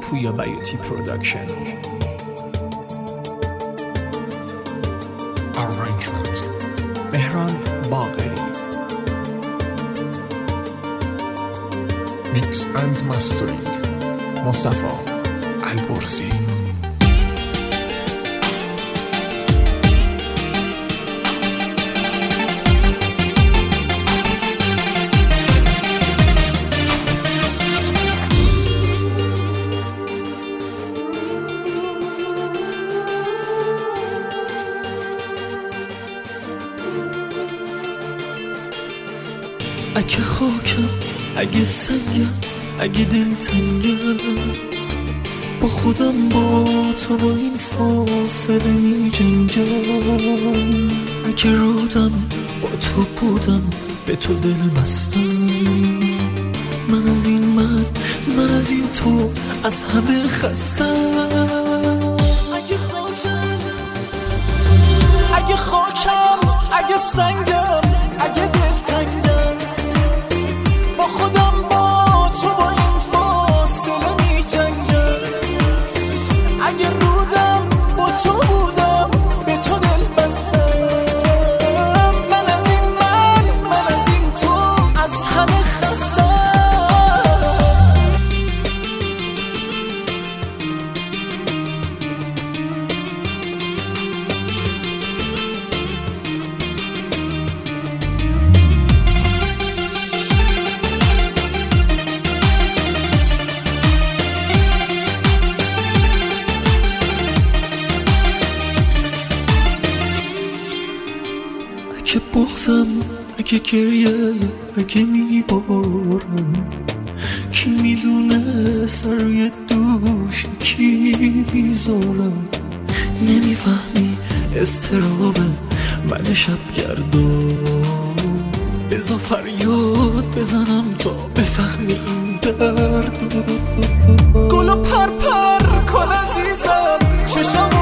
پویا بیوتی پروداکشن. Arrangement مهران باقری. Mix and Mastering مصطفی البرزی. اگه خاکم، اگه سنگم، اگه دلتنگم، با خودم با تو با این فاصله می جنگم. اگه رودم با تو بودم به تو دل بستم. من از این تو از همه خستم. اگه خاکم، اگه سنگم، اگه دلتنگم، با خودم با تو با این فاصله می جنگم. اگه رودم با تو بودم به تو دل بستم. من از این تو از همه خستم. اگه بغضم، اگه گریه، اگه میبارم، کی میدونه سر روی دوش کی میذارم. نمیفهمی استراب من شبگردان. بذار فریاد بزنم تا بفهمی این درد. گلو پر پر کن عزیزم، چشم